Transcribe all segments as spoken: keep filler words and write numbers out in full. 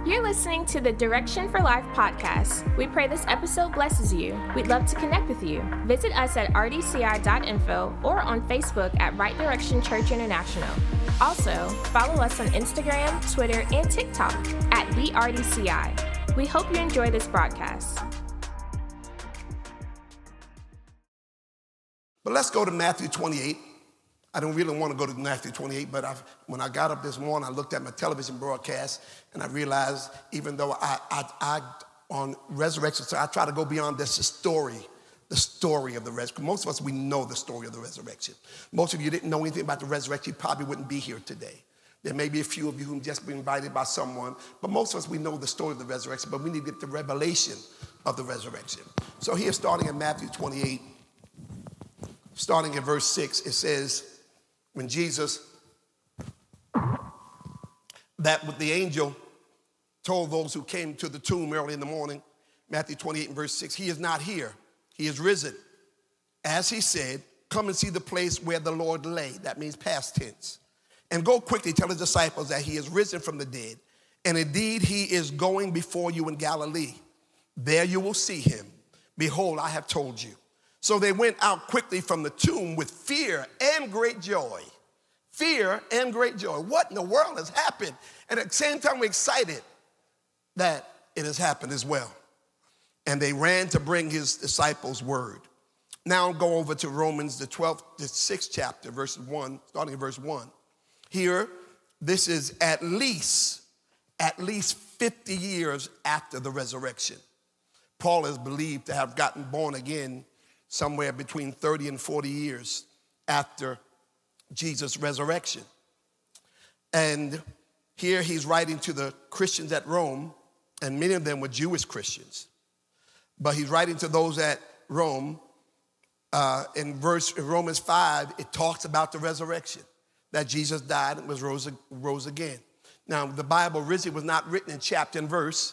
You're listening to the Direction for Life podcast. We pray this episode blesses you. We'd love to connect with you. Visit us at r d c i dot info or on Facebook at Right Direction Church International. Also, follow us on Instagram, Twitter, and TikTok at the R D C I. We hope you enjoy this broadcast. But let's go to Matthew twenty-eight. I don't really want to go to Matthew twenty-eight, but I've, when I got up this morning, I looked at my television broadcast, and I realized even though I, I, I on resurrection, so I try to go beyond this, the story, the story of the resurrection. Most of us, we know the story of the resurrection. Most of you didn't know anything about the resurrection, you probably wouldn't be here today. There may be a few of you who just been invited by someone, but most of us, we know the story of the resurrection, but we need to get the revelation of the resurrection. So here, starting in Matthew twenty-eight, starting in verse six, it says, when Jesus, that with the angel told those who came to the tomb early in the morning, Matthew twenty-eight and verse six, he is not here, he is risen. As he said, come and see the place where the Lord lay. That means past tense. And go quickly tell his disciples that he is risen from the dead. And indeed, he is going before you in Galilee. There you will see him. Behold, I have told you. So they went out quickly from the tomb with fear and great joy. Fear and great joy. What in the world has happened? And at the same time, we're excited that it has happened as well. And they ran to bring his disciples word. Now go over to Romans, the twelfth, the sixth chapter, verse one, starting in verse one. Here, this is at least, at least fifty years after the resurrection. Paul is believed to have gotten born again somewhere between thirty and forty years after Jesus' resurrection. And here he's writing to the Christians at Rome, and many of them were Jewish Christians. But he's writing to those at Rome. Uh, in verse in Romans five, it talks about the resurrection, that Jesus died and was rose, rose again. Now, the Bible originally was not written in chapter and verse.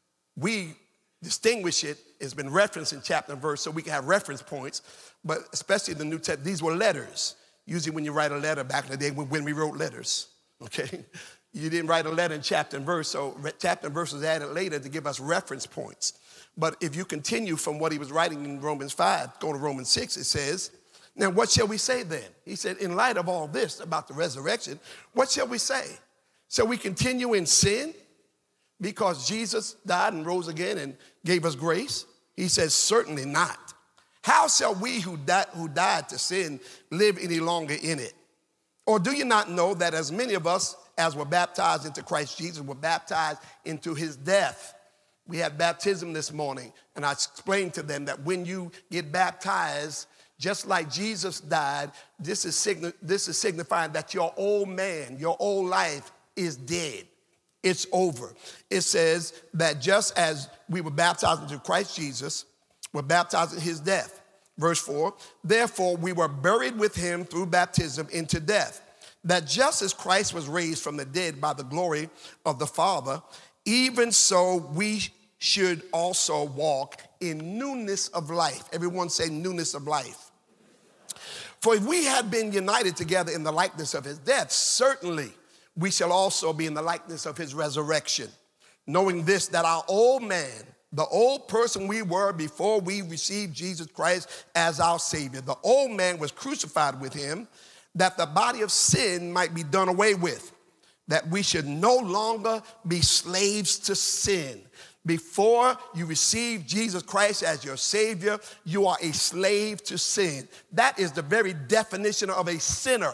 We distinguish it. It's been referenced in chapter and verse so we can have reference points, but especially the New Testament, these were letters. Usually when you write a letter back in the day when we wrote letters, okay? You didn't write a letter in chapter and verse, so chapter and verse was added later to give us reference points. But if you continue from what he was writing in Romans five, go to Romans six, it says, now what shall we say then? He said, in light of all this about the resurrection, what shall we say? Shall we continue in sin because Jesus died and rose again and gave us grace? He says, certainly not. How shall we who died, who died to sin live any longer in it? Or do you not know that as many of us as were baptized into Christ Jesus were baptized into his death? We had baptism this morning, and I explained to them that when you get baptized, just like Jesus died, this is, signi- this is signifying that your old man, your old life is dead. It's over. It says that just as we were baptized into Christ Jesus, we're baptized in his death. Verse four, therefore we were buried with him through baptism into death, that just as Christ was raised from the dead by the glory of the Father, even so we should also walk in newness of life. Everyone say newness of life. For if we had been united together in the likeness of his death, certainly we shall also be in the likeness of his resurrection, knowing this, that our old man, the old person we were before we received Jesus Christ as our Savior, the old man was crucified with him, that the body of sin might be done away with, that we should no longer be slaves to sin. Before you receive Jesus Christ as your Savior, you are a slave to sin. That is the very definition of a sinner.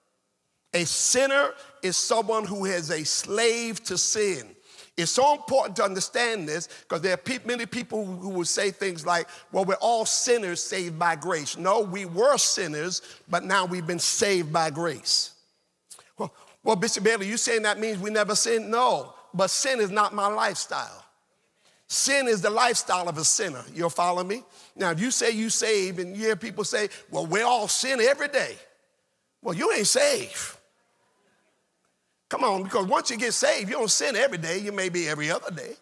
A sinner is someone who is a slave to sin. It's so important to understand this because there are pe- many people who will say things like, well, we're all sinners saved by grace. No, we were sinners, but now we've been saved by grace. Well, well Bishop Bailey, you saying that means we never sin? No, but sin is not my lifestyle. Sin is the lifestyle of a sinner. You'll follow me? Now, if you say you saved and you hear people say, well, we all sin every day. Well, you ain't saved. Come on, because once you get saved, you don't sin every day. You may be every other day.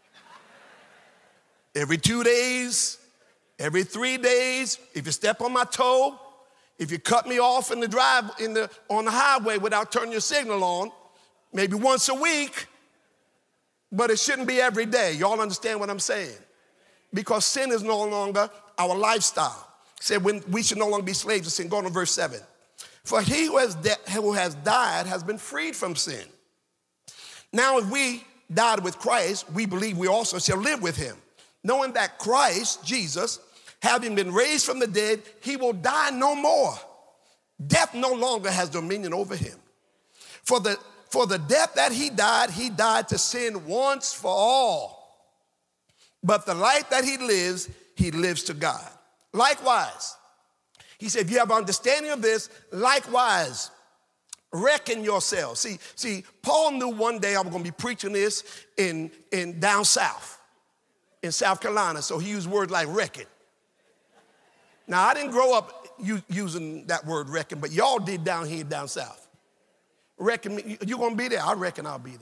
Every two days, every three days. If you step on my toe, if you cut me off in the drive in the on the highway without turning your signal on, maybe once a week. But it shouldn't be every day. Y'all understand what I'm saying? Because sin is no longer our lifestyle. He said when we should no longer be slaves to sin. Go on to verse seven. For he who has, de- who has died has been freed from sin. Now if we died with Christ, we believe we also shall live with him. Knowing that Christ, Jesus, having been raised from the dead, he will die no more. Death no longer has dominion over him. For the, for the death that he died, he died to sin once for all. But the life that he lives, he lives to God. Likewise, he said, if you have understanding of this, likewise, reckon yourselves. See, see, Paul knew one day I was going to be preaching this in, in down south, in South Carolina. So he used words like reckon. Now, I didn't grow up u- using that word reckon, but y'all did down here down south. Reckon, you're going to be there? I reckon I'll be there.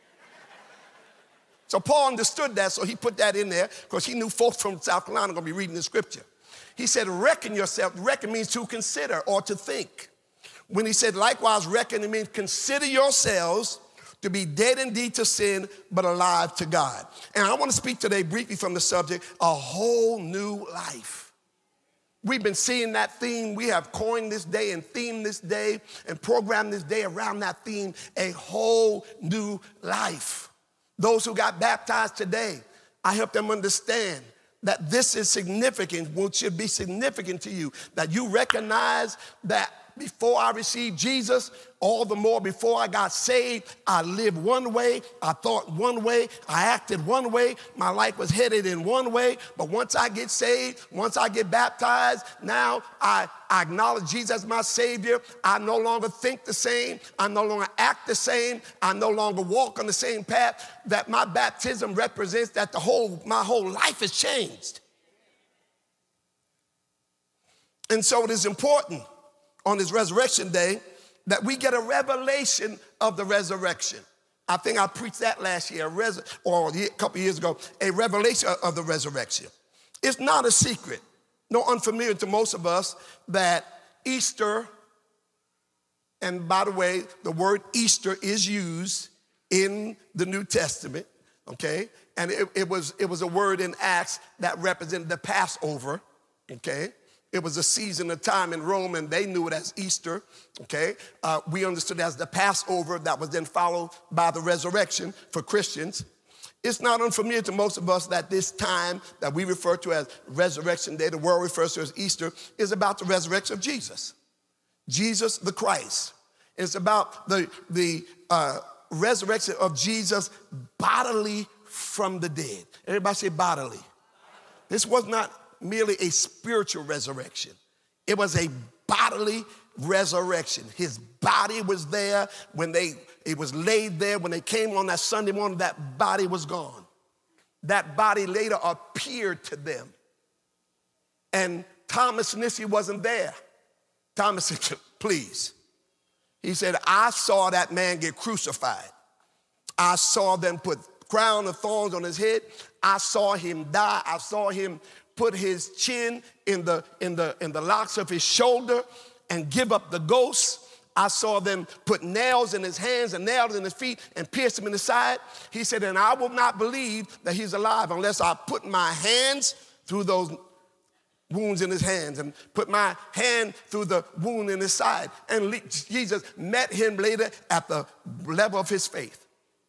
So Paul understood that, so he put that in there because he knew folks from South Carolina were going to be reading the scripture. He said, reckon yourself. Reckon means to consider or to think. When he said, likewise, reckon, it means consider yourselves to be dead indeed to sin, but alive to God. And I want to speak today briefly from the subject, a whole new life. We've been seeing that theme. We have coined this day and themed this day and programmed this day around that theme, a whole new life. Those who got baptized today, I help them understand that this is significant, what should be significant to you, that you recognize that before I received Jesus, all the more before I got saved, I lived one way, I thought one way, I acted one way, my life was headed in one way, but once I get saved, once I get baptized, now I, I acknowledge Jesus as my Savior. I no longer think the same, I no longer act the same, I no longer walk on the same path. That my baptism represents that the whole, my whole life has changed. And so it is important on this resurrection day that we get a revelation of the resurrection. I think I preached that last year, a res- or a couple years ago, a revelation of the resurrection. It's not a secret, no unfamiliar to most of us, that Easter, and by the way, the word Easter is used in the New Testament, okay? And it, it was, it was a word in Acts that represented the Passover, okay? It was a season of time in Rome, and they knew it as Easter, okay? Uh, we understood it as the Passover that was then followed by the resurrection for Christians. It's not unfamiliar to most of us that this time that we refer to as Resurrection Day, the world refers to as Easter, is about the resurrection of Jesus. Jesus the Christ. It's about the, the uh, resurrection of Jesus bodily from the dead. Everybody say bodily. This was not merely a spiritual resurrection. It was a bodily resurrection. His body was there when they, it was laid there. When they came on that Sunday morning, that body was gone. That body later appeared to them. And Thomas Nissi wasn't there. Thomas said, please. He said, I saw that man get crucified. I saw them put crown of thorns on his head. I saw him die. I saw him put his chin in the, in the, in the locks of his shoulder and give up the ghost. I saw them put nails in his hands and nails in his feet and pierce him in the side. He said, and I will not believe that he's alive unless I put my hands through those wounds in his hands and put my hand through the wound in his side. And Jesus met him later at the level of his faith.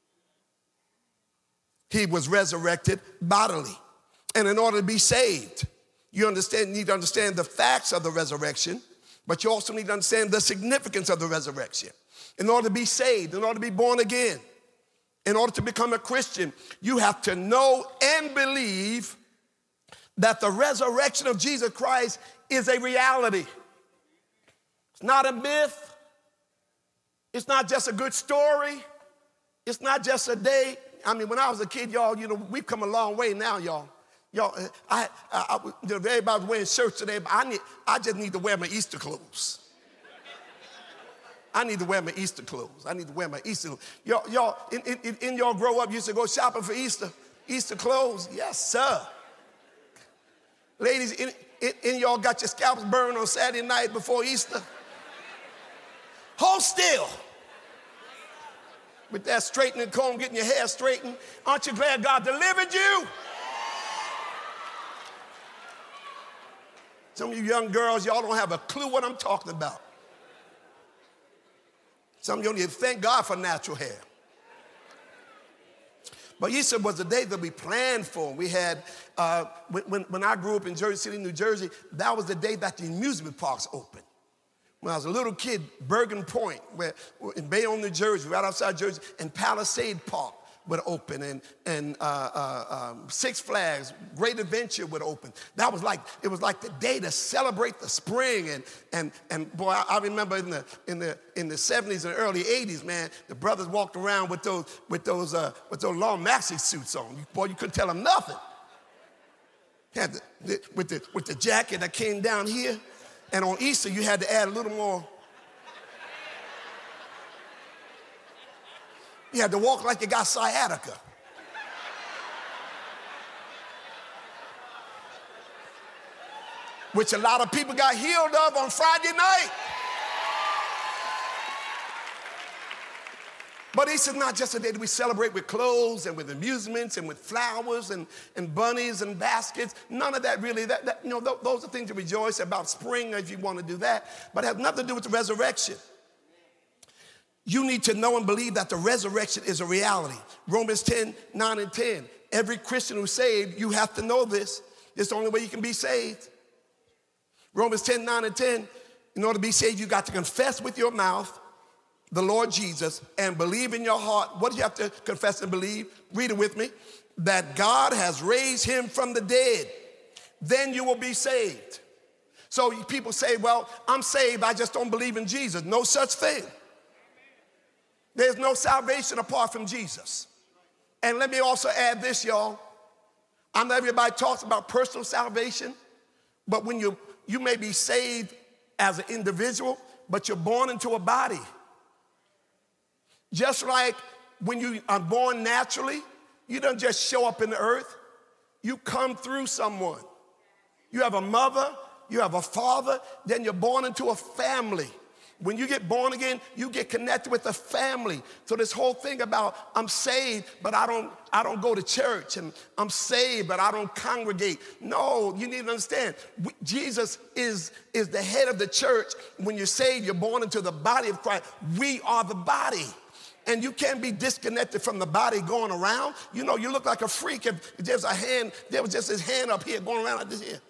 He was resurrected bodily. And in order to be saved, you understand, need to understand the facts of the resurrection, but you also need to understand the significance of the resurrection. In order to be saved, in order to be born again, in order to become a Christian, you have to know and believe that the resurrection of Jesus Christ is a reality. It's not a myth. It's not just a good story. It's not just a day. I mean, when I was a kid, y'all, you know, we've come a long way now, y'all. Y'all, I, I, I, everybody's wearing shirts today, but I, need, I just need to wear my Easter clothes. I need to wear my Easter clothes. I need to wear my Easter clothes. Y'all, y'all in, in, in y'all grow up, used to go shopping for Easter, Easter clothes? Yes, sir. Ladies, in, in, in y'all got your scalps burned on Saturday night before Easter? Hold still. with that straightening comb, getting your hair straightened. Aren't you glad God delivered you? Some of you young girls, y'all don't have a clue what I'm talking about. Some of you don't even thank God for natural hair. But Easter was the day that we planned for. We had, uh, when, when I grew up in Jersey City, New Jersey, that was the day that the amusement parks opened. When I was a little kid, Bergen Point, where, in Bayonne, New Jersey, right outside Jersey, and Palisade Park would open, and, and uh, uh, um, Six Flags, Great Adventure would open. That was like, it was like the day to celebrate the spring. And, and, and boy, I, I remember in the, in, the, in the seventies and early eighties, man, the brothers walked around with those, with those, uh, with those long maxi suits on. Boy, you couldn't tell them nothing. Had the, the, with, the, with the jacket that came down here, and on Easter, you had to add a little more. You had to walk like you got sciatica. Which a lot of people got healed of on Friday night. But Easter's not just a day that we celebrate with clothes and with amusements and with flowers and, and bunnies and baskets. None of that really. That, that, you know, th- those are things to rejoice about spring if you want to do that. But it has nothing to do with the resurrection. You need to know and believe that the resurrection is a reality. Romans ten, nine and ten. Every Christian who's saved, you have to know this. It's the only way you can be saved. Romans ten, nine and ten. In order to be saved, you got to confess with your mouth the Lord Jesus and believe in your heart. What do you have to confess and believe? Read it with me. That God has raised him from the dead. Then you will be saved. So people say, well, I'm saved, I just don't believe in Jesus. No such thing. There's no salvation apart from Jesus. And let me also add this, y'all. I know everybody talks about personal salvation, but when you, you may be saved as an individual, but you're born into a body. Just like when you are born naturally, you don't just show up in the earth. You come through someone. You have a mother, you have a father, then you're born into a family. When you get born again, you get connected with a family. So this whole thing about I'm saved, but I don't, I don't go to church, and I'm saved, but I don't congregate. No, you need to understand, we, Jesus is, is the head of the church. When you're saved, you're born into the body of Christ. We are the body. And you can't be disconnected from the body going around. You know, you look like a freak if there's a hand, there was just his hand up here going around like this here.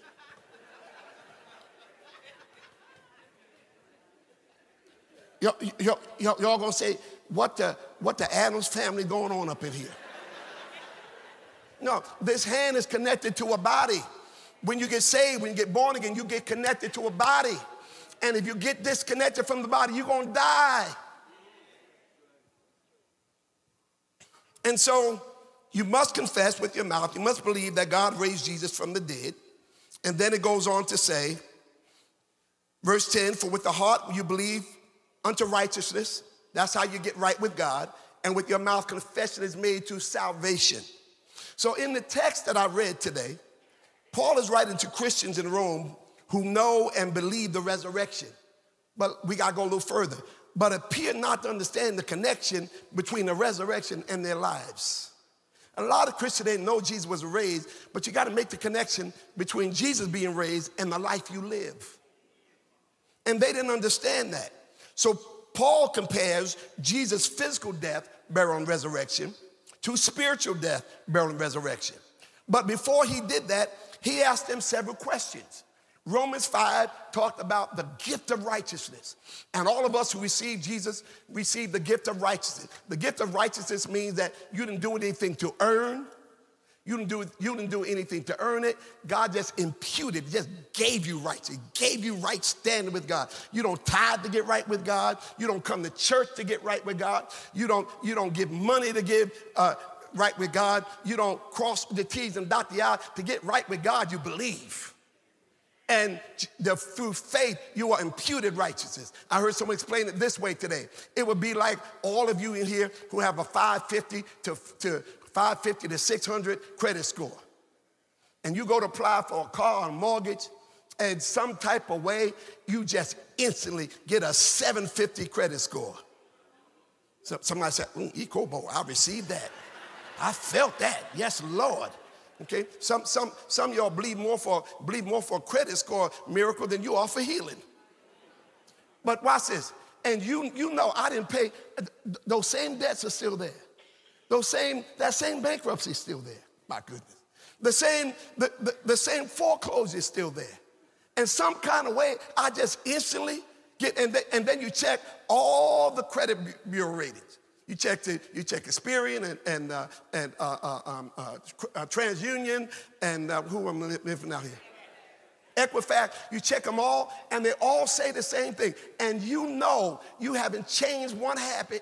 Y'all, y'all, y'all, y'all gonna say, what the, what the Addams family going on up in here? No, this hand is connected to a body. When you get saved, when you get born again, you get connected to a body. And if you get disconnected from the body, you're gonna die. And so you must confess with your mouth, you must believe that God raised Jesus from the dead. And then it goes on to say, verse ten, for with the heart you believe unto righteousness. That's how you get right with God. And with your mouth, confession is made to salvation. So in the text that I read today, Paul is writing to Christians in Rome who know and believe the resurrection. But we got to go a little further. But appear not to understand the connection between the resurrection and their lives. A lot of Christians didn't know Jesus was raised, but you got to make the connection between Jesus being raised and the life you live. And they didn't understand that. So Paul compares Jesus' physical death, burial, and resurrection to spiritual death, burial, and resurrection. But before he did that, he asked them several questions. Romans five talked about the gift of righteousness. And all of us who receive Jesus receive the gift of righteousness. The gift of righteousness means that you didn't do anything to earn. You didn't do, you didn't do anything to earn it. God just imputed, just gave you rights. He gave you right standing with God. You don't tithe to get right with God. You don't come to church to get right with God. You don't, you don't give money to give uh, right with God. You don't cross the T's and dot the I's. To get right with God, you believe. And the, through faith, you are imputed righteousness. I heard someone explain it this way today. It would be like all of you in here who have a five fifty to, to five fifty to six hundred credit score. And you go to apply for a car or a mortgage, and some type of way, you just instantly get a seven fifty credit score. So somebody said, mm, Ikobo, I received that. I felt that. Yes, Lord. Okay. Some some some of y'all believe more for believe more for credit score miracle than you are for healing. But watch this. And you you know I didn't pay. Those same debts are still there. Those same that same bankruptcy is still there. My goodness. The same the, the, the same foreclosure is still there. And some kind of way I just instantly get and, they, and then you check all the credit bureau ratings. You check the, you check Experian and and uh, and uh, uh, um, uh, uh, TransUnion and uh, who am I living out here? Equifax. You check them all, and they all say the same thing. And you know you haven't changed one habit.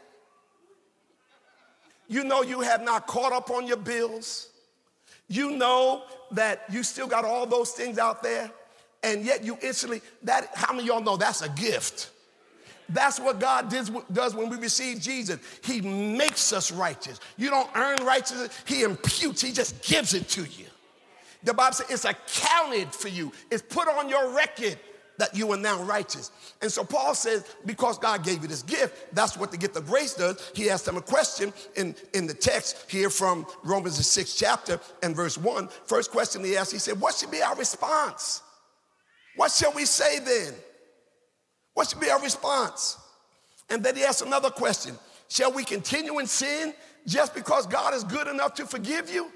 You know you have not caught up on your bills. You know that you still got all those things out there, and yet you instantly that. How many of y'all know that's a gift? That's what God does when we receive Jesus. He makes us righteous. You don't earn righteousness. He imputes. He just gives it to you. The Bible says it's accounted for you. It's put on your record that you are now righteous. And so Paul says, because God gave you this gift, that's what the gift of grace does. He asked them a question in, in the text here from Romans, the sixth chapter and verse one. First question he asked, he said, what should be our response? What shall we say then? What should be our response? And then he asked another question. Shall we continue in sin just because God is good enough to forgive you?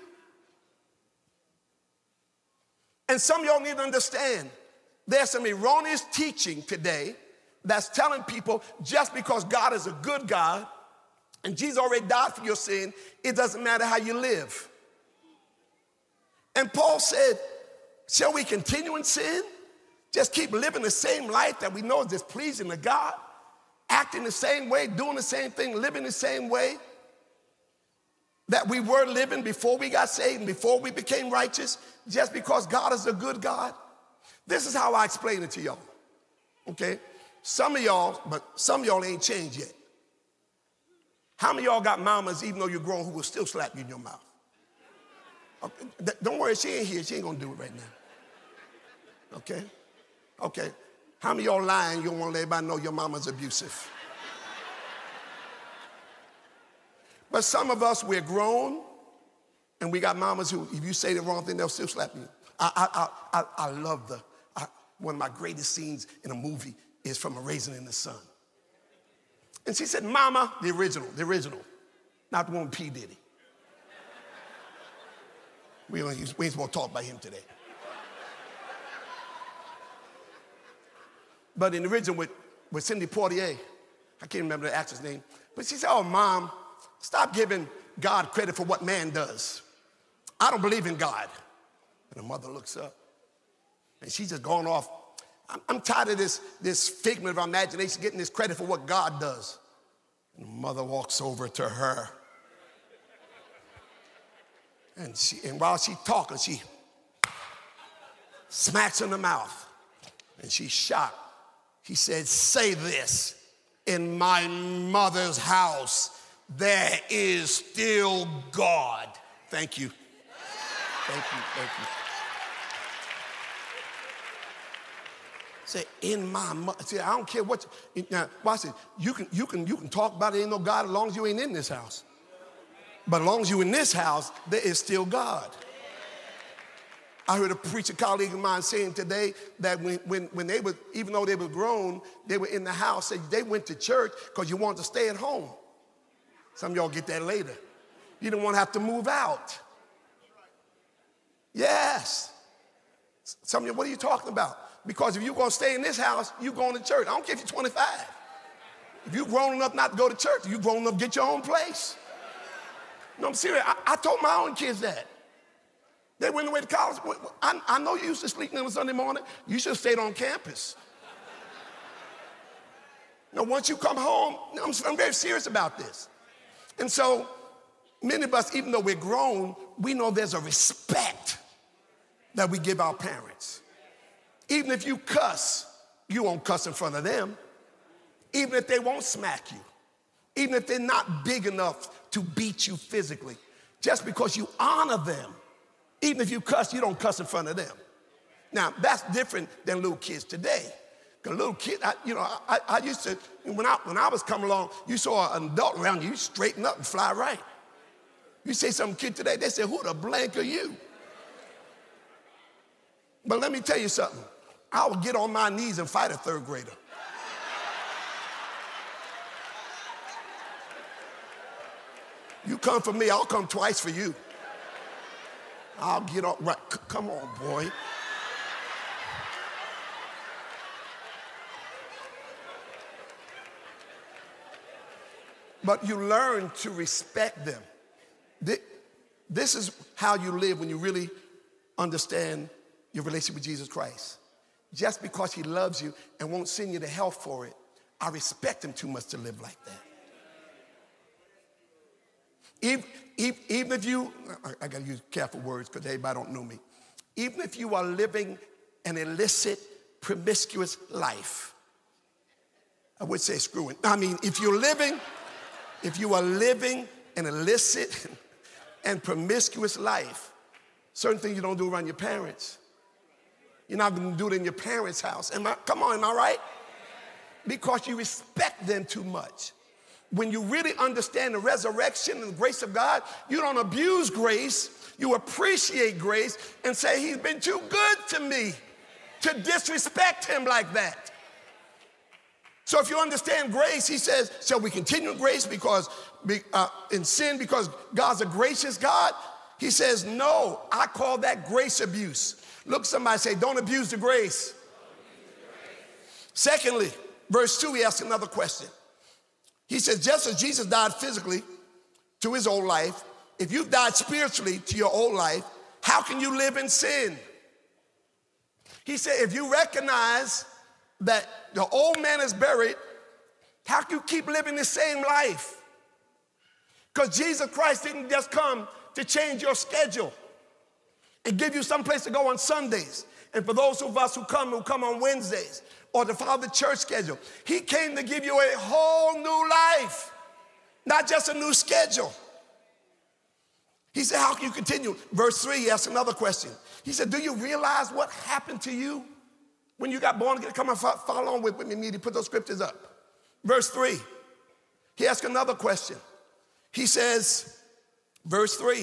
And some of y'all need to understand there's some erroneous teaching today that's telling people just because God is a good God and Jesus already died for your sin, it doesn't matter how you live. And Paul said, shall we continue in sin? Just keep living the same life that we know is displeasing to God, acting the same way, doing the same thing, living the same way that we were living before we got saved and before we became righteous, just because God is a good God. This is how I explain it to y'all, okay? Some of y'all, but some of y'all ain't changed yet. How many of y'all got mamas, even though you're grown, who will still slap you in your mouth? Okay, don't worry, she ain't here. She ain't gonna do it right now, okay? Okay, how many of y'all lying? You don't want to let everybody know your mama's abusive. But some of us, we're grown, and we got mamas who, if you say the wrong thing, they'll still slap you. I, I, I, I love the, I, one of my greatest scenes in a movie is from A Raisin in the Sun. And she said, Mama, the original, the original, not the one with P. Diddy. We, don't, we ain't supposed to talk about him today. But in the original with, with Cindy Poitier, I can't remember the actress name, but she said, oh, Mom, stop giving God credit for what man does. I don't believe in God. And the mother looks up, and she's just going off. I'm, I'm tired of this, this figment of our imagination getting this credit for what God does. And the mother walks over to her. And, she, and while she's talking, she smacks her in the mouth. And she's shocked. He said, say this, in my mother's house, there is still God. Thank you. Thank you, thank you. Say, in my mother, see, I don't care what, you, now, watch it. You can, you, can, you can talk about it, ain't no God as long as you ain't in this house. But as long as you in this house, there is still God. I heard a preacher colleague of mine saying today that when, when, when they were, even though they were grown, they were in the house, they went to church because you wanted to stay at home. Some of y'all get that later. You didn't want to have to move out. Yes. Some of you, what are you talking about? Because if you're going to stay in this house, you're going to church. I don't care if you're twenty-five. If you're grown enough not to go to church, you're grown enough to get your own place. No, I'm serious. I, I told my own kids that. They went away to college. I, I know you used to sleep in on Sunday morning. You should have stayed on campus. Now, once you come home, I'm, I'm very serious about this. And so, many of us, even though we're grown, we know there's a respect that we give our parents. Even if you cuss, you won't cuss in front of them. Even if they won't smack you. Even if they're not big enough to beat you physically. Just because you honor them. Even if you cuss, you don't cuss in front of them. Now, that's different than little kids today. A little kid, I, you know, I, I used to, when I, when I was coming along, you saw an adult around you, you straighten up and fly right. You say some kid today, they say, who the blank are you? But let me tell you something. I would get on my knees and fight a third grader. You come for me, I'll come twice for you. I'll get on, right, C- come on, boy. But you learn to respect them. This is how you live when you really understand your relationship with Jesus Christ. Just because he loves you and won't send you to hell for it, I respect him too much to live like that. Even, even if you, I, I gotta use careful words because everybody don't know me. Even if you are living an illicit, promiscuous life, I would say screw it. I mean, if you're living, if you are living an illicit and promiscuous life, certain things you don't do around your parents. You're not gonna do it in your parents' house. Am I, come on, am I right? Because you respect them too much. When you really understand the resurrection and the grace of God, you don't abuse grace, you appreciate grace and say, he's been too good to me to disrespect him like that. So if you understand grace, he says, shall we continue in grace because uh, in sin because God's a gracious God? He says, no, I call that grace abuse. Look, somebody say, don't abuse the grace. Secondly, verse two, he asks another question. He says, just as Jesus died physically to his old life, if you've died spiritually to your old life, how can you live in sin? He said, if you recognize that the old man is buried, how can you keep living the same life? Because Jesus Christ didn't just come to change your schedule and give you some place to go on Sundays. And for those of us who come, who come on Wednesdays, or to follow the church schedule. He came to give you a whole new life, not just a new schedule. He said, how can you continue? Verse three, he asked another question. He said, do you realize what happened to you when you got born again? Come on, follow along with me. He put those scriptures up. Verse three, he asked another question. He says, verse three,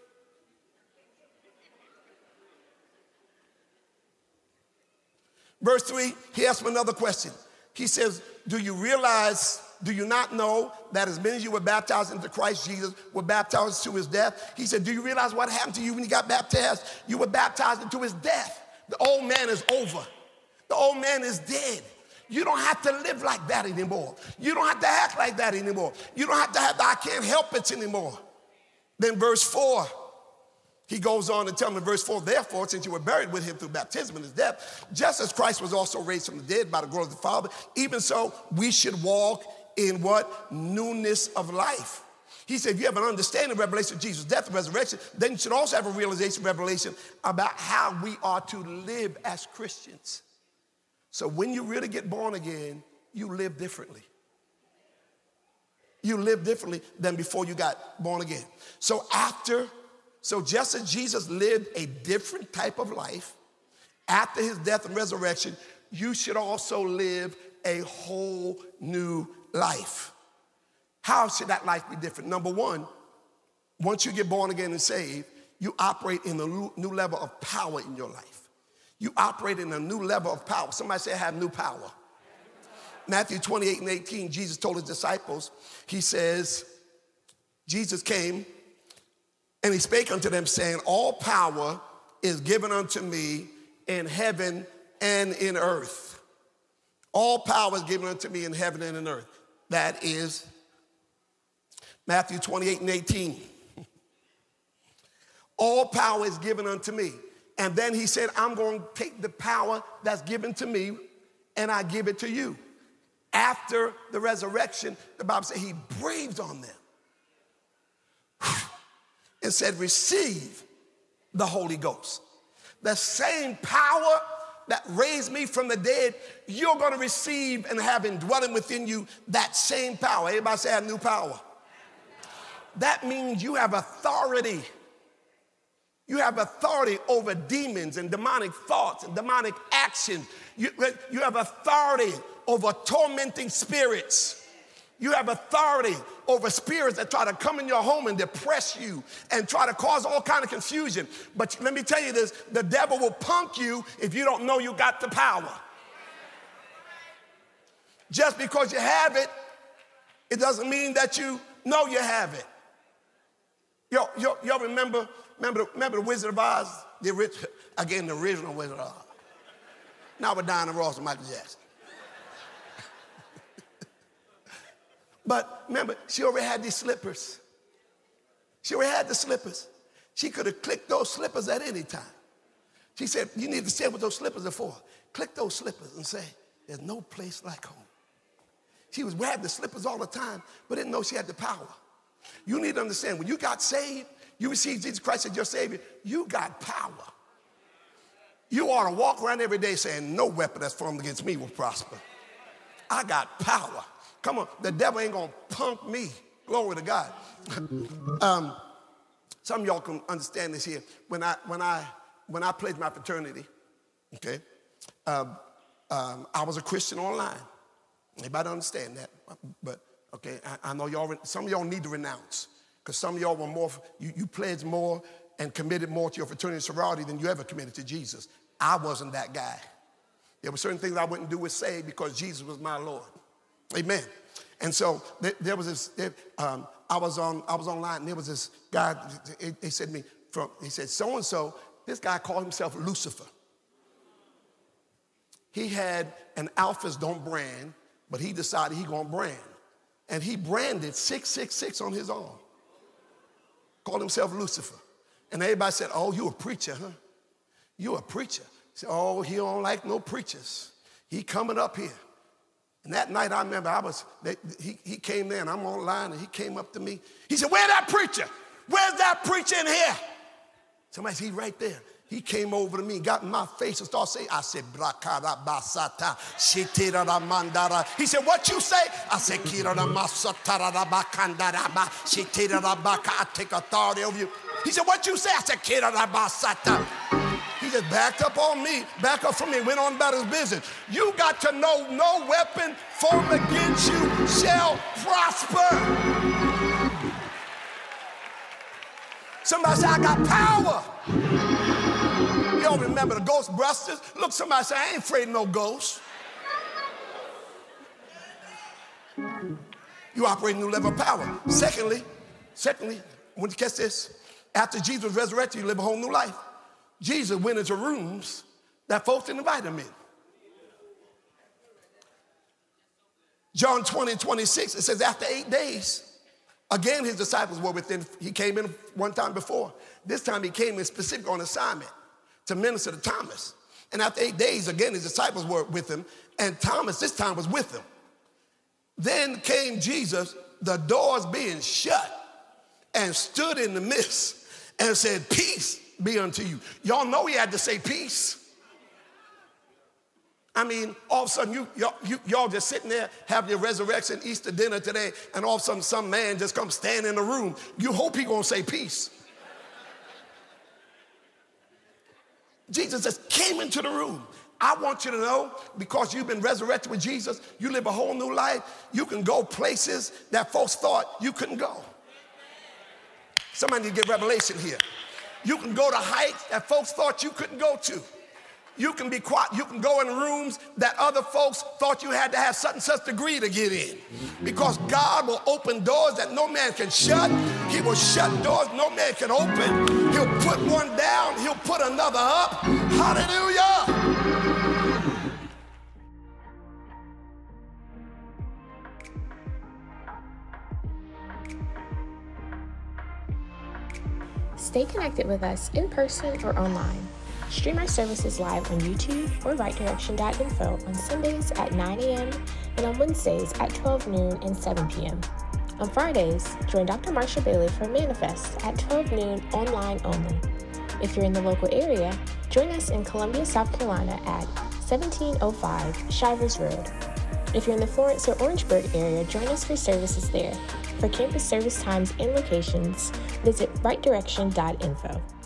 Verse three, he asked him another question. He says, do you realize, do you not know that as many as you were baptized into Christ Jesus were baptized to his death? He said, do you realize what happened to you when you got baptized? You were baptized into his death. The old man is over. The old man is dead. You don't have to live like that anymore. You don't have to act like that anymore. You don't have to have the I can't help it anymore. Then verse four, he goes on to tell me in verse four, therefore, since you were buried with him through baptism and his death, just as Christ was also raised from the dead by the glory of the Father, even so we should walk in what? Newness of life. He said, if you have an understanding of revelation of Jesus' death and resurrection, then you should also have a realization, revelation about how we are to live as Christians. So when you really get born again, you live differently. You live differently than before you got born again. So after So just as Jesus lived a different type of life, after his death and resurrection, you should also live a whole new life. How should that life be different? Number one, once you get born again and saved, you operate in a new level of power in your life. You operate in a new level of power. Somebody say, I have new power. Matthew twenty-eight and eighteen, Jesus told his disciples, he says, Jesus came, and he spake unto them, saying, all power is given unto me in heaven and in earth. All power is given unto me in heaven and in earth. That is Matthew twenty-eight and eighteen. All power is given unto me. And then he said, I'm going to take the power that's given to me and I give it to you. After the resurrection, the Bible said he breathed on them and said, receive the Holy Ghost. The same power that raised me from the dead, you're going to receive and have indwelling within you that same power. Everybody say, I have new power. That means you have authority You have authority over demons and demonic thoughts and demonic actions. You, you have authority over tormenting spirits. You have authority over spirits that try to come in your home and depress you and try to cause all kind of confusion. But let me tell you this, the devil will punk you if you don't know you got the power. Just because you have it, it doesn't mean that you know you have it. Yo, yo, y'all remember, remember, remember the Wizard of Oz? The original, again, the original Wizard of Oz. Not with Diana Ross and Michael Jackson. But remember, she already had these slippers. She already had the slippers. She could have clicked those slippers at any time. She said, you need to say what those slippers are for. Click those slippers and say, there's no place like home. She was wearing the slippers all the time, but didn't know she had the power. You need to understand, when you got saved, you received Jesus Christ as your Savior, you got power. You ought to walk around every day saying, no weapon that's formed against me will prosper. I got power. Come on, the devil ain't gonna punk me. Glory to God. um, some of y'all can understand this here. When I when I when I pledged my fraternity, okay, um, um, I was a Christian online. Anybody understand that? But okay, I, I know y'all. Some of y'all need to renounce because some of y'all were more. You, you pledged more and committed more to your fraternity and sorority than you ever committed to Jesus. I wasn't that guy. There were certain things I wouldn't do with saved because Jesus was my Lord. Amen. And so there, there was this. There, um, I was on. I was online, and there was this guy. He, he said to me from. He said, "So and so." This guy called himself Lucifer. He had an Alphas don't brand, but he decided he gonna brand, and he branded six six six on his arm. Called himself Lucifer, and everybody said, "Oh, you a preacher, huh? You a preacher?" He said, "Oh, he don't like no preachers. He coming up here." And that night, I remember I was, they, he, he came there, and I'm online, and he came up to me. He said, "Where's that preacher? Where's that preacher in here?" Somebody said, "He right there." He came over to me, got in my face, and started saying, I said, "Brakara basata, shitira mandara." He said, "What you say?" I said, "Kira masatara bakandara ba, shitira baka." I take authority over you. He said, "What you say?" I said, "Kira basata." He just backed up on me, back up from me, went on about his business. You got to know no weapon formed against you shall prosper. Somebody say, "I got power." You all remember the Ghostbusters? Look, somebody say, "I ain't afraid of no ghosts." You operate a new level of power. Secondly, secondly, when you catch this, after Jesus was resurrected, you live a whole new life. Jesus went into rooms that folks didn't invite him in. John twenty, twenty-six, it says, after eight days, again his disciples were within, he came in one time before. This time he came in specific on assignment to minister to Thomas. And after eight days, again, his disciples were with him, and Thomas this time was with him. Then came Jesus, the doors being shut, and stood in the midst and said, "Peace be unto you." Y'all know he had to say peace. I mean, all of a sudden, you, y'all, you, y'all just sitting there having your resurrection Easter dinner today, and all of a sudden some man just comes stand in the room. You hope he gonna say peace. Jesus just came into the room. I want you to know, because you've been resurrected with Jesus, you live a whole new life. You can go places that folks thought you couldn't go. Somebody need to get revelation here. You can go to heights that folks thought you couldn't go to. You can be quiet. You can go in rooms that other folks thought you had to have such and such degree to get in. Because God will open doors that no man can shut. He will shut doors no man can open. He'll put one down. He'll put another up. Hallelujah. Stay connected with us in person or online. Stream our services live on YouTube or right direction dot info on Sundays at nine a.m. and on Wednesdays at twelve noon and seven p.m. On Fridays, join Doctor Marsha Bailey for Manifest at twelve noon online only. If you're in the local area, join us in Columbia, South Carolina at seventeen oh five Shivers Road. If you're in the Florence or Orangeburg area, join us for services there. For campus service times and locations, visit right direction dot info.